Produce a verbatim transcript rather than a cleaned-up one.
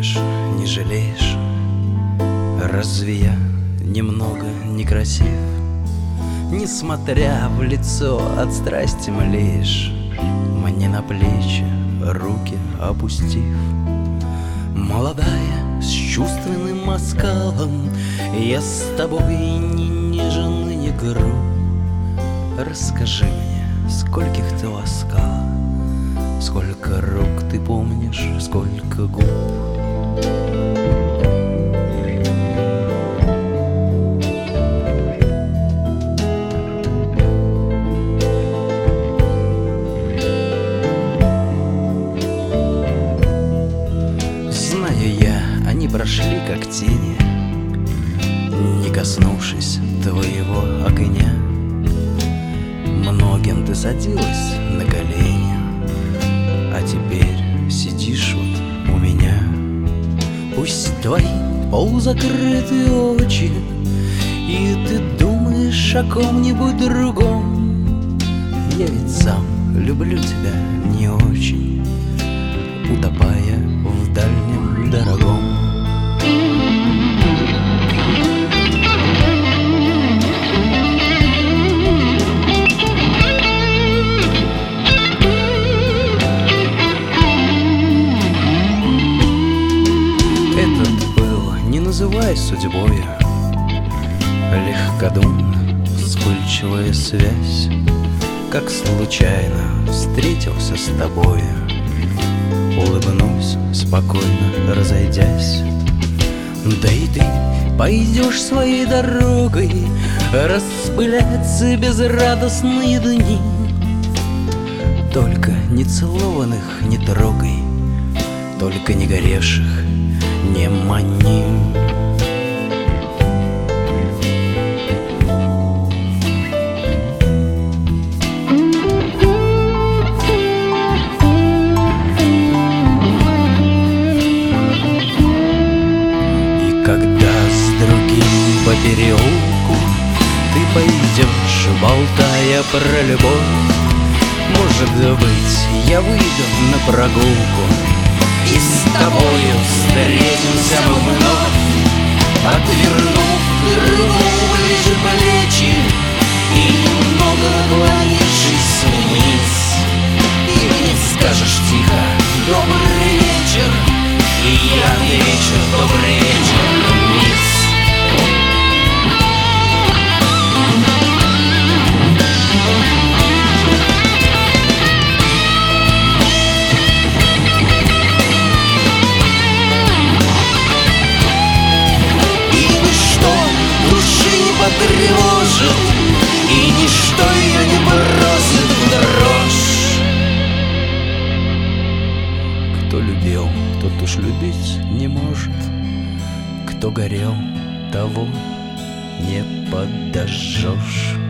любишь, не жалеешь. Разве я немного некрасив? Несмотря в лицо от страсти млеешь, мне на плечи руки опустив. Молодая, с чувственным оскалом, я с тобой ни нежен и не груб. Расскажи мне, скольких ты ласкала, сколько рук ты помнишь, сколько губ. Они прошли, как тени, не коснувшись твоего огня. Многим ты садилась на колени, а теперь сидишь вот у меня. Пусть твои полузакрытые очи, и ты думаешь о ком-нибудь другом. Я ведь сам люблю тебя не очень, утопая в дальнем дорогом. Этот был, не называй судьбою, легкодумно вспыльчивая связь, как случайно встретился с тобою. Улыбнусь, спокойно разойдясь. Да и ты пойдешь своей дорогой, распыляться безрадостные дни. Только не целованных не трогай, только не горевших не мани. Когда с другим по переулку ты пойдешь, болтая про любовь, может быть, я выйду на прогулку, и с тобою встретимся мы вновь, отвернув крылу ближе плечи и немного наклонившись вниз. И мне скажешь тихо: добрый вечер, и я отвечу: добрый вечер, мисс. И ничто души не потревожит, и ничто ее не бросит в дрожь. Кто любил, тот уж любить не может, кто горел, того не подожжешь.